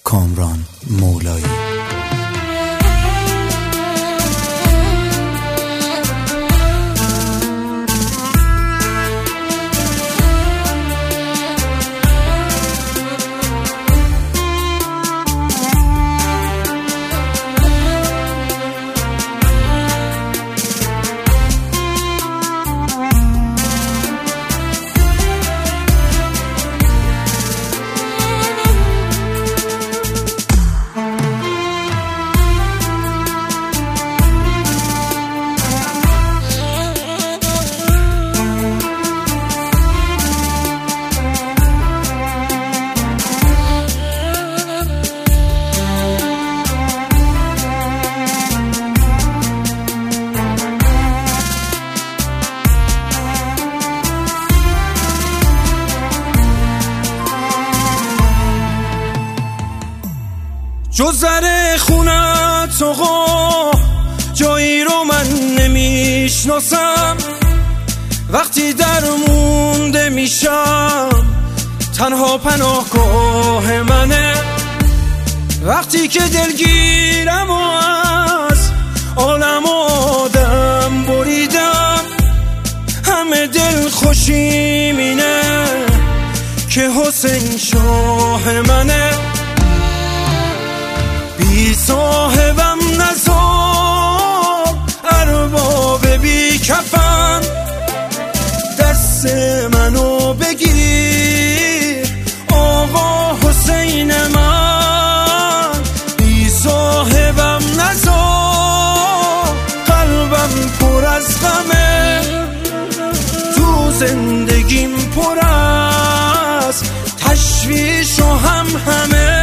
کامران مولایی. جز در خونت آقا جایی رو من نمیشناسم، وقتی در مونده میشم تنها پناهگاه منه، وقتی که دلگیرم و از عالم آدم بریدم، همه دل خوشیم اینه که حسین شاه منه. بی صاحبم نزار ارباب بی کفن، دست منو بگیر آقا حسین من. بی صاحبم نزار قلبم پر از غمه، تو زندگیم پر از تشویش و همه.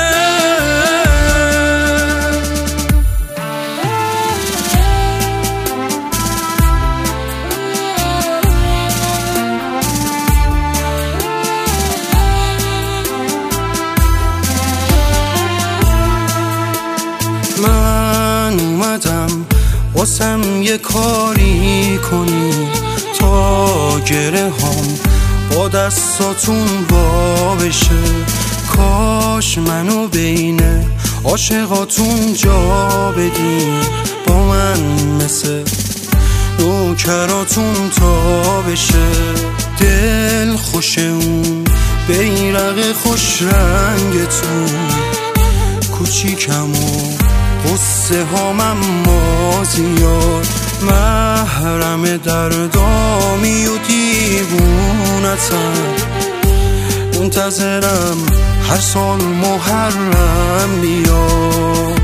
من اومدم واسم یه کاری کنی تا گره هم با دستاتون وا بشه، کاش منو بین عاشقاتون جا بدین، با من مثل نوکراتون تا بشه. دل خوش اون بیرق خوش رنگتون، کوچیکم و قصه هام اما زیاد، محرم دردامی و دیوونتم، منتظرم هر سال محرم بیاد.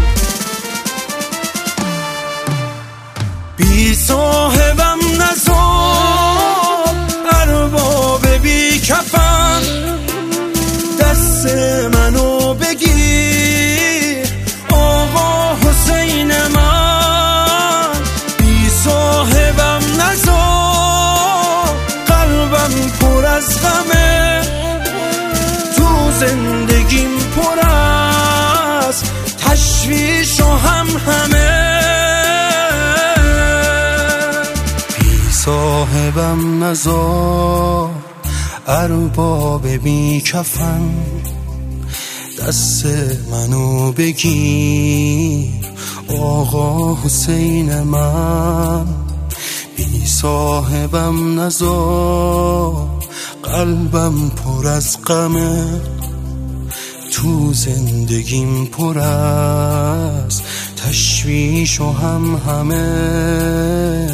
بی صاحبم نزار ارباب بی کفن، دست منو بگیر آقا حسین من. بی صاحبم نزار قلبم پر از غمه، تو زندگیم پر از تشویش و همه. بی صاحبم نزار ارباب بی کفن، دست منو بگیر آقا حسین من. بی صاحبم نزار قلبم پر از غمه، تو زندگیم پر از تشویش و همه.